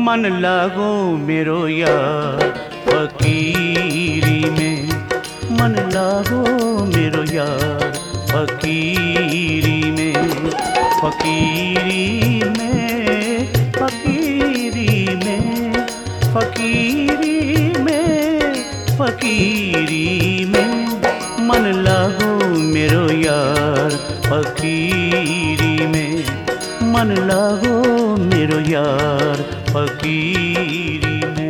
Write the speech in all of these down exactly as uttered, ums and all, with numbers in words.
मन लागो मेरो यार फकीरी में, मन लागो मेरो यार फकीरी में, फकीरी में, फकीरी में, फकीरी में, फकीरी में, मन लागो मेरो यार फकीरी में, मन लागो मेरो यार फकीरी में।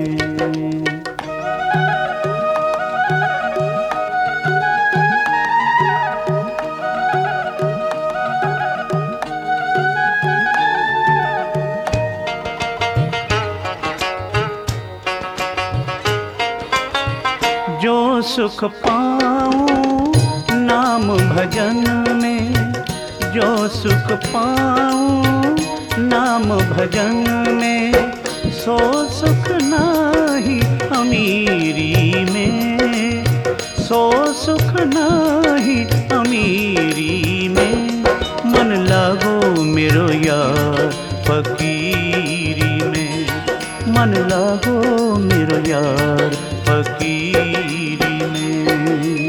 जो सुख पाऊं नाम भजन में, जो सुख पाऊं नाम भजन में, सो सुख नाही अमीरी में, सो सुख नाही अमीरी में, मन लागो मेरो यार फकीरी में, मन लागो मेरो यार फकीरी में।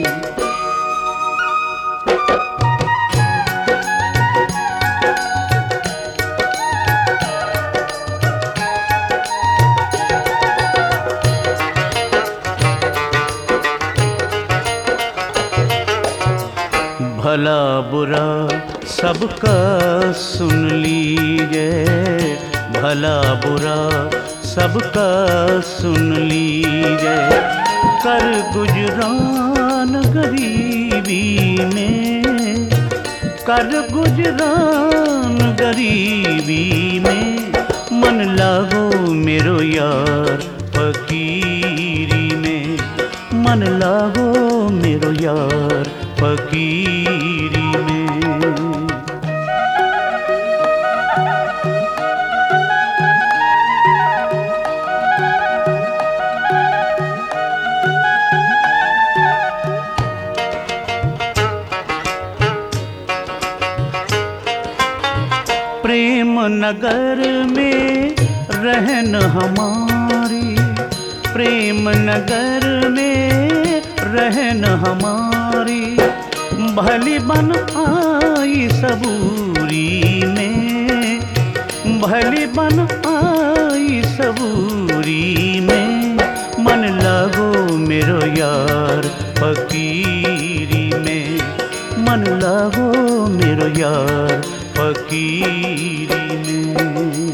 भला बुरा सबका सुन लीजिए, भला बुरा सबका सुन लीजिए, कर गुजरान गरीबी में, कर गुजरान गरीबी में, मन लागो मेरो यार फकीरी में, मन लागो मेरो यार फकीरी में। प्रेम नगर में रहन हमारी, प्रेम नगर में रहन हमारी, भली बन आई सबूरी में, भली बन आई सबूरी में, मन लागो मेरो यार फकीरी में, मन लागो मेरो यार फकीरी में।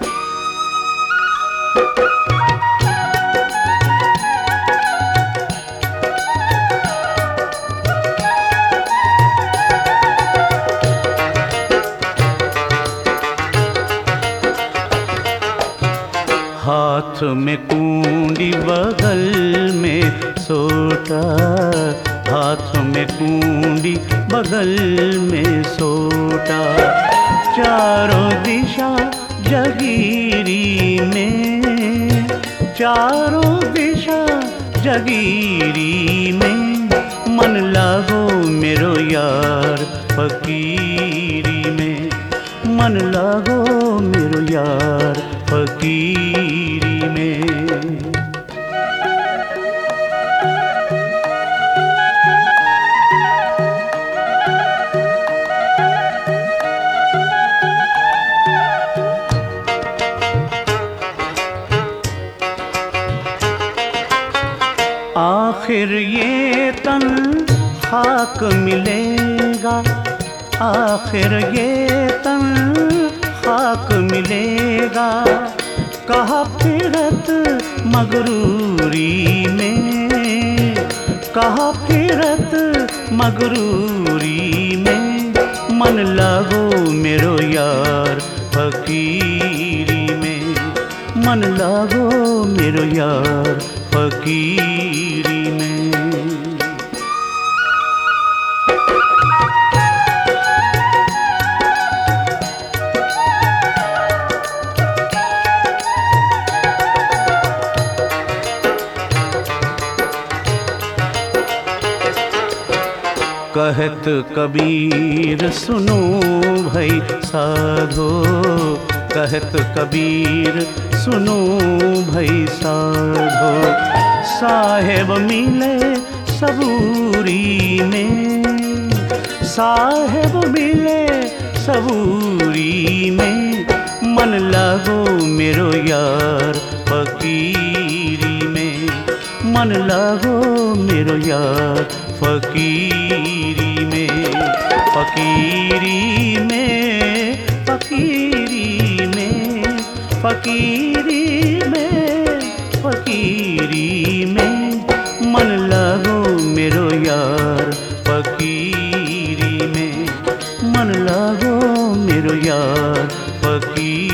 हाथ में कुंडी बगल में सोटा, हाथ में कुंडी बगल में सोटा, चारों दिशा जगीरी में, चारों दिशा जगीरी में, मन लागो मेरो यार फकीरी में, मन लागो मेरो यार फकीरी में। आखिर ये तन खाक मिलेगा, आखिर ये तन खाक मिलेगा, कहा फिरत मगरूरी में, कहा फिरत मगरूरी में, मन लागो मेरो यार फकीरी में, मन लागो मेरो यार फकीरी में। कहत कबीर सुनो भाई साधो, कहत कबीर सुनो भई साधो, साहेब मिले सबूरी में, साहेब मिले सबूरी में, मन लागो मेरो यार फकीरी में, मन लागो मेरो यार फकीरी में, फकीरी में, फकीरी में, फकीरी में, फकीरी में, मन लागो मेरो यार फकीरी में, मन लागो मेरो यार फकीरी